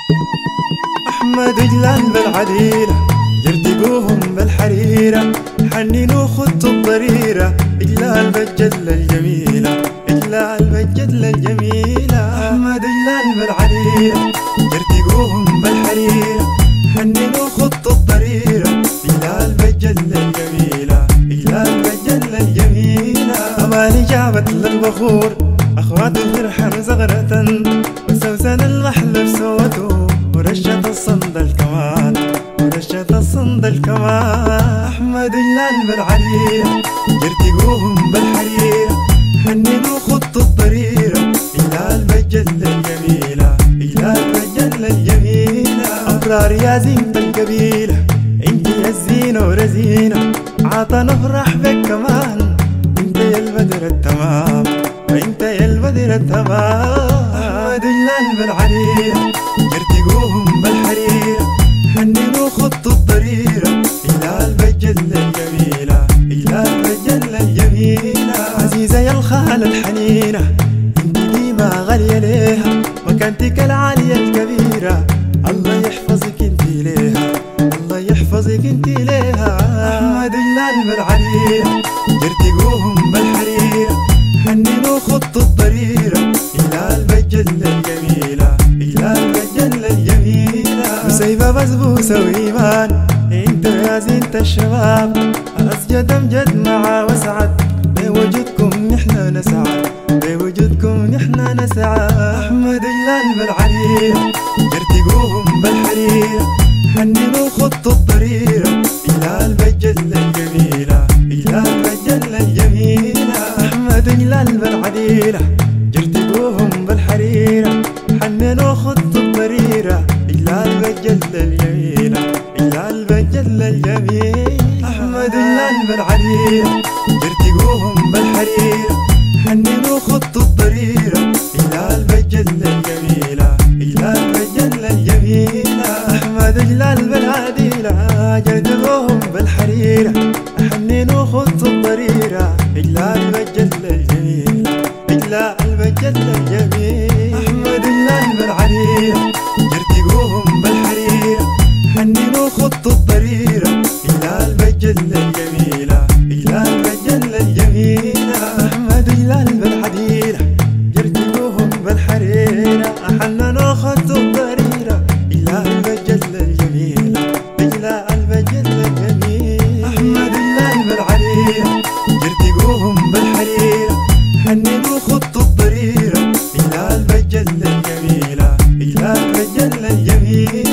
أحمد جلال بالعديلة يرتقوهم بالحريرة، حننوا خطوا الضريرة. جلال بالجدلة الجميلة، جلال بالجدلة الجميلة. أحمد جلال بالعديلة يرتقوهم بالحريرة، حننوا خطوا الضريرة. جلال بالجدلة الجميلة، جلال بالجدلة الجميلة. أماني جابت للبخور أخواته فرحة زغرة، وسوسن المحلب سوته ورشة الصندل كمان، ورشة الصندل كمان. أحمد جلال بالعريرة يرتقوهم بالحريرة، حننوا خطوا الضريرة. جلال بالجدلة الجميلة، جلال بالجدلة الجميلة. أبرار يا زينة القبيلة، انت يا الزينة ورزينة، عطا نفرح بك كمان. انت يا البدر التمام، وانت يا البدر التمام. أحمد جلال بالعريرة يرتقوهم بالحريرة، حننوا خطوا الضريرة. جلال بالجدلة الجميلة، جلال بالجدلة الجميلة. عزيزة يا الخالة الحنينة، انت ديما غالية ليها، مكانتك العالية الكبيرة. الله يحفظك انت ليها، الله يحفظك انت ليها. أحمد جلال بالعريرة يرتقوهم بالحريرة، حننوا خطوا الضريرة. جلال بالجدلة الجميلة، جلال بالجدلة الجميلة. وسيبة بسبوسة وإيمان، انت يا زينة الشباب، أسجد أمجد مع وسعد، بوجودكم نحنا نسعد، بوجودكم نحنا نسعد. أحمد جلال بالعريرة يرتقوهم بالحريرة، حننوا خطوا الضريرة. جلال بالجدلة الجميلة، جلال بالجدلة الجميلة. أحمد جلال بالعديلة يرتقوهم بالحريرة، حننوا خطوا الضريرة. جلال بالجدلة الجميلة، جلال بالجدلة الجميلة. أحمد جلال بالعديلة يرتقوهم بالحريرة، حننوا خطوا الضريرة. جلال بالجدلة الجميلة، جلال بالجدلة الجميلة. أحمد جلال بالعديلة يرتقوهم بالحريرة، حننوا خطوا الضريرة. جلال بالجدلة الجميلة، جلال بالجدلة الجميلة. أحمد جلال بالعديلة يرتقوهم بالحريرة، حننوا خطوا الضريرة. جلال بالجدلة الجميلة، جلال بالجدلة الجميلة. أحمد جلال بالعديلة يرتقوهم بالحريرة، حننوا خطوا الضريرة. جلال بالجدلة الجميلة، جلال بالجدلة الجميلة. أحمد جلال بالعديلة يرتقوهم بالحريرة، حننوا خطوا الضريرة. جلال بالجدلة الجميلة، جلال بالجدلة الجميلة.